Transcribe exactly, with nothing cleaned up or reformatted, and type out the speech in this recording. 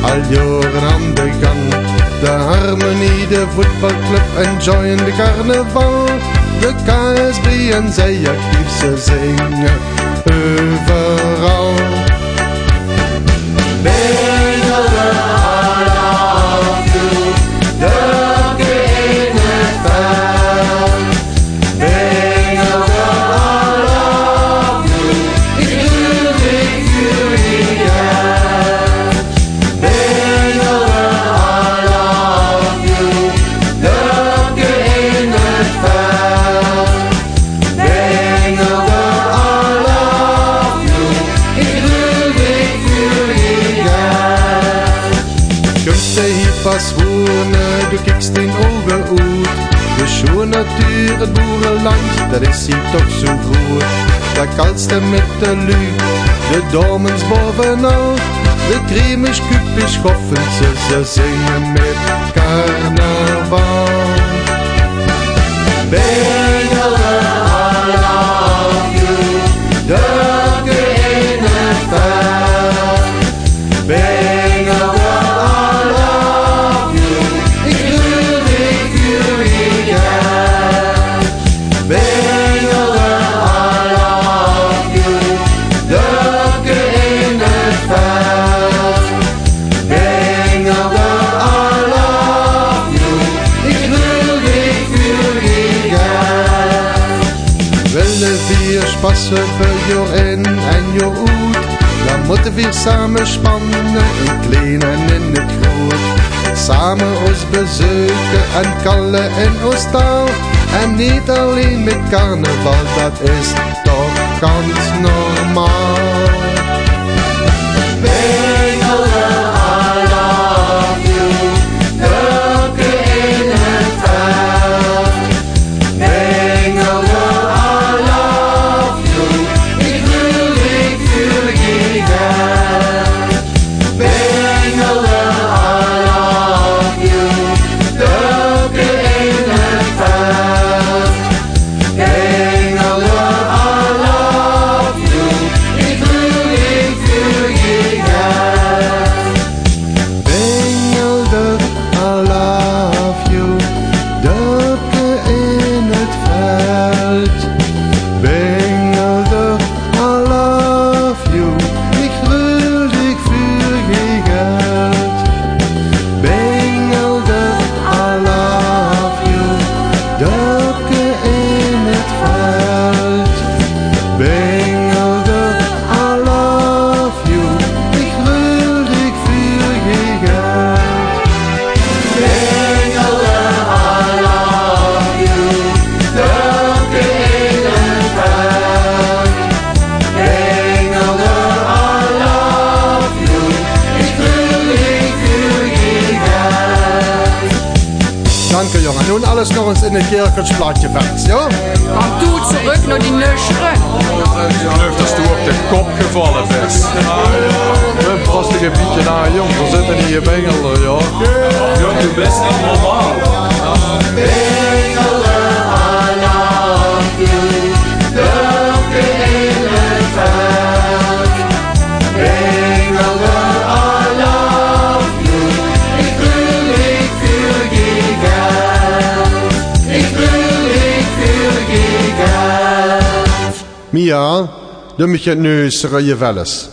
al jaren aan de gang. De Harmonie, de voetbalclub enjoyen de carnaval. De K S B en zij actief, ze zingen overal. Bengelde all of you, duiken in het veld. Bengelde all of you, ik doe ik jullie geld. Bengelde all of you, duiken in het veld. Bengelde all of you, ik doe ik jullie geld. Kunt jij hier pas wonen, doe ik steen ogen uit. De schoon natuur, het boerenland, dat is hier toch zo goed. Dat kalste met de lui, de domens bovenal. De kremisch kupisch schoffen ze, ze zingen met carnaval. Bengelde all of you, duiken in het veld. Bengelde all of you, ik doe ik jullie geld. Bengelde all of you, duiken in het veld. Bengelde all of you, ik doe ik jullie geld. Willen vier spassen voor jou in en jou uit. Dan moeten we samen spannen, in klein en in het groot. Samen ons bezoeken en kallen in ons taal. En niet alleen met carnaval, dat is toch ganz normaal. Bengelde all of you, duiken in het veld. Bengelde all of you, ik wil ik jullie geld. Bengelde all of you, duiken in het veld. Bengelde all of you, ik wil ik jullie geld. Bengelde all of you, duiken in het veld. Bengelde all of you, ik wil ik jullie geld. Bengelde all of you, duiken in het veld. Bengelde all of you, ik wil ik jullie geld. Bengelde all of you, duiken in het veld. Bengelde all of you, ik wil ik jullie geld. Danke jongen, nun alles nog eens in het kerkensplaatje vast, ja? Maar doe het terug naar die neusschruk. Ik geloof dat je op de kop gevallen bent. Een prachtige bietje naar jong, we zitten hier bengelen, ja. Ja, je best niet normaal. Bengelde all of you, duiken in het veld. Bengelde all of you, ik wil ik jullie geld. Ik wil ik jullie geld. Mia, doe me het neus, je wel eens.